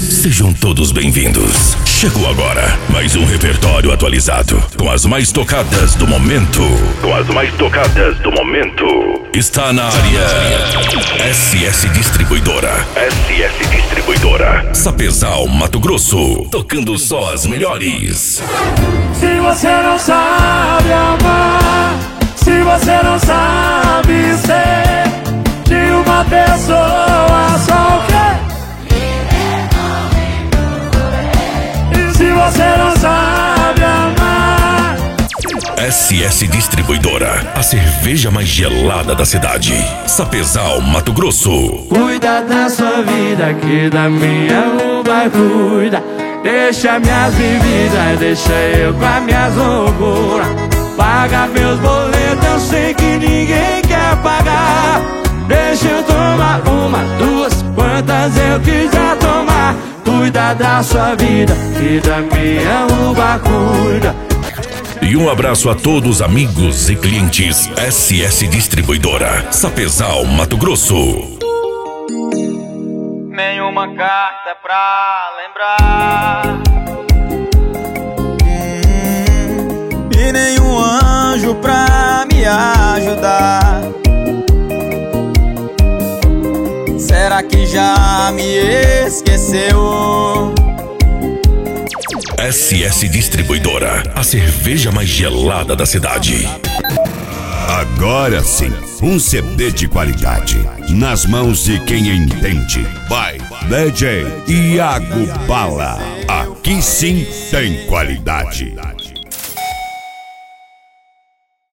Sejam todos bem-vindos. Chegou agora mais um repertório atualizado com as mais tocadas do momento. Está na área SS Distribuidora. Sapezal, Mato Grosso, tocando só as melhores. Se você não sabe amar, se você não sabe ser de uma pessoa só o quê? Se você não sabe amar, SS Distribuidora, a cerveja mais gelada da cidade. Sapezal, Mato Grosso. cuida da sua vida, que da minha não vai cuidar. Deixa minhas bebidas, deixa eu com as minhas loucuras. Paga meus boletos, eu sei que ninguém quer pagar. Deixa eu tomar uma, duas, quantas eu quiser tomar. Cuida da sua vida, que da minha uva cuida. E um abraço a todos amigos e clientes SS Distribuidora, Sapezal, Mato Grosso. Nenhuma carta pra lembrar, e nenhum anjo pra me ajudar. Será que já me esqueceu? SS Distribuidora, a cerveja mais gelada da cidade. Agora sim, um CD de qualidade nas mãos de quem entende. Vai, DJ Iago Bala. Aqui sim tem qualidade.